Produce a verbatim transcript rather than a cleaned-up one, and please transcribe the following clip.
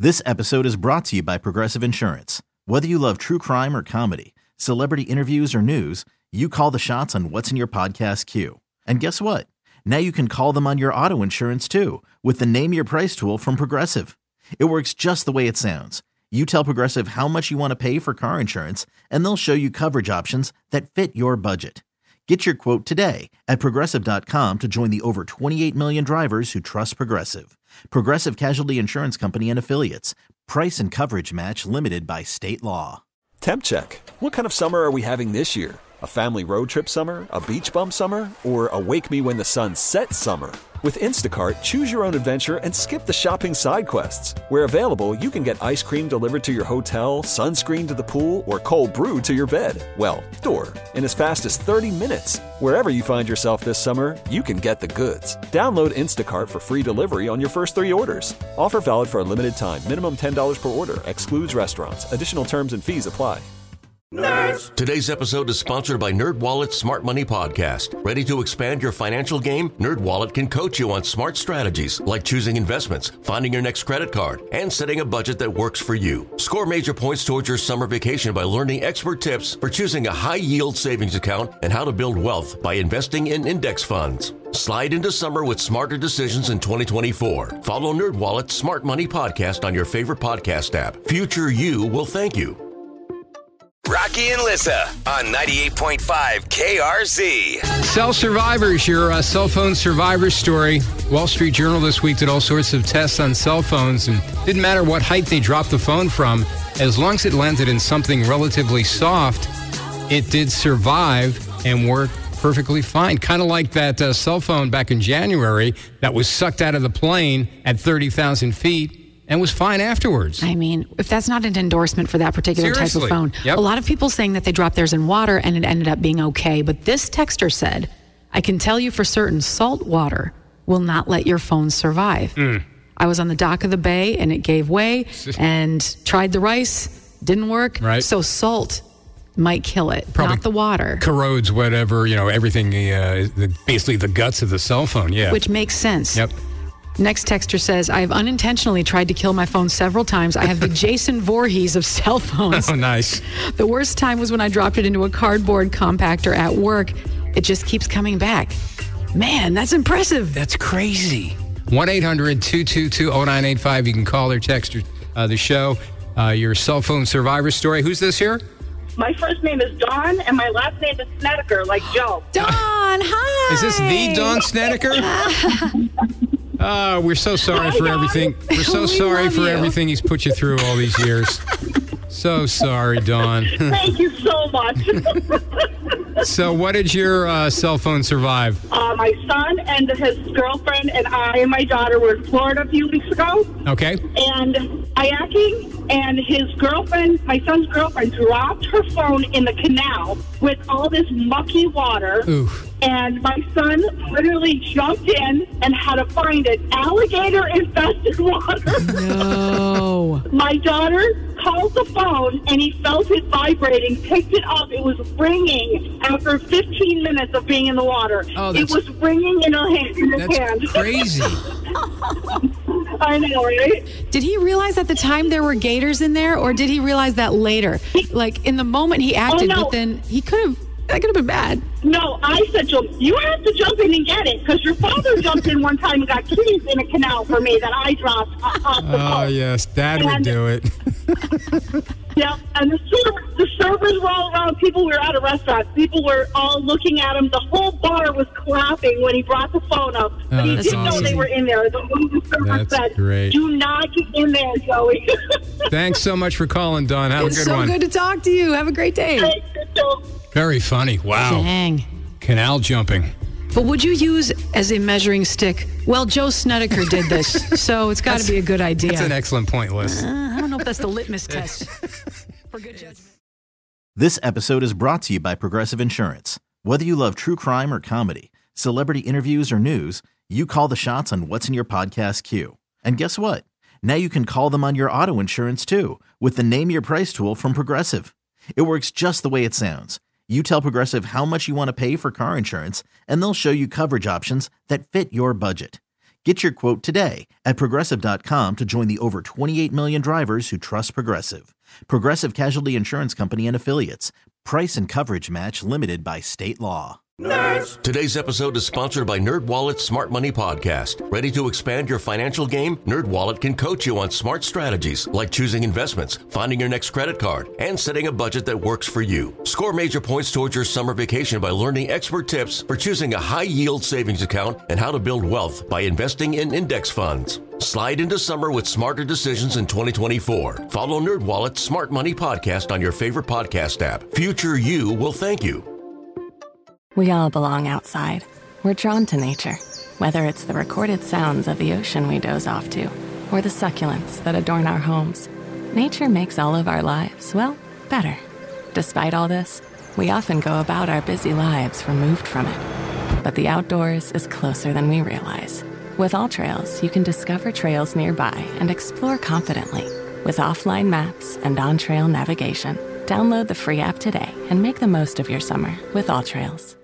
This episode is brought to you by Progressive Insurance. Whether you love true crime or comedy, celebrity interviews or news, you call the shots on what's in your podcast queue. And guess what? Now you can call them on your auto insurance too with the Name Your Price tool from Progressive. It works just the way it sounds. You tell Progressive how much you want to pay for car insurance, and they'll show you coverage options that fit your budget. Get your quote today at Progressive dot com to join the over twenty-eight million drivers who trust Progressive. Progressive Casualty Insurance Company and Affiliates. Price and coverage match limited by state law. Temp check. What kind of summer are we having this year? A family road trip summer? A beach bum summer? Or a wake me when the sun sets summer? With Instacart, choose your own adventure and skip the shopping side quests. Where available, you can get ice cream delivered to your hotel, sunscreen to the pool, or cold brew to your bed. Well, door. In as fast as thirty minutes. Wherever you find yourself this summer, you can get the goods. Download Instacart for free delivery on your first three orders. Offer valid for a limited time. Minimum ten dollars per order. Excludes restaurants. Additional terms and fees apply. Nerds. Today's episode is sponsored by NerdWallet's Smart Money Podcast. Ready to expand your financial game? NerdWallet can coach you on smart strategies like choosing investments, finding your next credit card, and setting a budget that works for you. Score major points towards your summer vacation by learning expert tips for choosing a high-yield savings account and how to build wealth by investing in index funds. Slide into summer with smarter decisions in twenty twenty-four. Follow NerdWallet's Smart Money Podcast on your favorite podcast app. Future you will thank you. Rocky and Lissa on ninety-eight point five K R Z. Cell survivors, your uh, cell phone survivor story. Wall Street Journal this week did all sorts of tests on cell phones, and didn't matter what height they dropped the phone from, as long as it landed in something relatively soft, it did survive and work perfectly fine. Kind of like that uh, cell phone back in January that was sucked out of the plane at thirty thousand feet. And was fine afterwards. I mean, if that's not an endorsement for that particular Seriously. type of phone. Yep. A lot of people saying that they dropped theirs in water and it ended up being okay. But this texter said, I can tell you for certain salt water will not let your phone survive. Mm. I was on the dock of the bay and it gave way and tried the rice, didn't work. Right. So salt might kill it, Probably not the water. Corrodes whatever, you know, everything, uh, the, basically the guts of the cell phone, yeah. Which makes sense. Yep. Next texter says, I have unintentionally tried to kill my phone several times. I have the Jason Voorhees of cell phones. Oh, nice. The worst time was when I dropped it into a cardboard compactor at work. It just keeps coming back. Man, that's impressive. That's crazy. one eight hundred two two two oh nine eight five. You can call or text uh, the show. Uh, your cell phone survivor story. Who's this here? My first name is Dawn, and my last name is Snedeker, like Joe. Dawn, hi. Is this the Dawn Snedeker? Uh, we're so sorry Hi, for Dawn. everything. We're so We sorry love for you. everything he's put you through all these years. So sorry, Dawn. Thank you so much. So what did your uh, cell phone survive? uh, my son and his girlfriend and I and my daughter were in Florida a few weeks ago, Okay. and kayaking, and his girlfriend, my son's girlfriend, dropped her phone in the canal with all this mucky water. Oof. And my son literally jumped in and had to find it. Alligator-infested water. No. My daughter called the phone, and he felt it vibrating, picked it up. It was ringing after fifteen minutes of being in the water. Oh, it that's- was ringing in her hand. In his That's hand. crazy. I know, right? Did he realize at the time there were gators in there, or did he realize that later? Like, in the moment he acted, Oh, no. but then he could have, that could have been bad. No, I said to him, you have to jump in and get it, because your father jumped in one time and got keys in a canal for me that I dropped off the Oh, boat. yes. Dad would And- do it. Yeah, and the, server, the servers were all around. People were at a restaurant. People were all looking at him. The whole bar was clapping when he brought the phone up. But Oh, he that's didn't know awesome. they were in there. The, the server That's said, great. do not get in there, Joey. Thanks so much for calling, Dawn. Have It's a good so one. good to talk to you. Have a great day. Thanks, Joe. Very funny. Wow. Dang. Canal jumping. But would you use as a measuring stick? Well, Joe Snedeker did this, so it's got to be a good idea. That's an excellent point, Liz. Uh, I don't know if that's the litmus test for good judgment. This episode is brought to you by Progressive Insurance. Whether you love true crime or comedy, celebrity interviews or news, you call the shots on what's in your podcast queue. And guess what? Now you can call them on your auto insurance too with the Name Your Price tool from Progressive. It works just the way it sounds. You tell Progressive how much you want to pay for car insurance, and they'll show you coverage options that fit your budget. Get your quote today at Progressive dot com to join the over twenty-eight million drivers who trust Progressive. Progressive Casualty Insurance Company and Affiliates. Price and coverage match limited by state law. Nerds. Today's episode is sponsored by NerdWallet's Smart Money Podcast. Ready to expand your financial game? NerdWallet can coach you on smart strategies like choosing investments, finding your next credit card, and setting a budget that works for you. Score major points towards your summer vacation by learning expert tips for choosing a high-yield savings account and how to build wealth by investing in index funds. Slide into summer with smarter decisions in twenty twenty-four. Follow NerdWallet's Smart Money Podcast on your favorite podcast app. Future you will thank you. We all belong outside. We're drawn to nature, whether it's the recorded sounds of the ocean we doze off to, or the succulents that adorn our homes. Nature makes all of our lives, well, better. Despite all this, we often go about our busy lives removed from it. But the outdoors is closer than we realize. With AllTrails, you can discover trails nearby and explore confidently. With offline maps and on-trail navigation, download the free app today and make the most of your summer with AllTrails.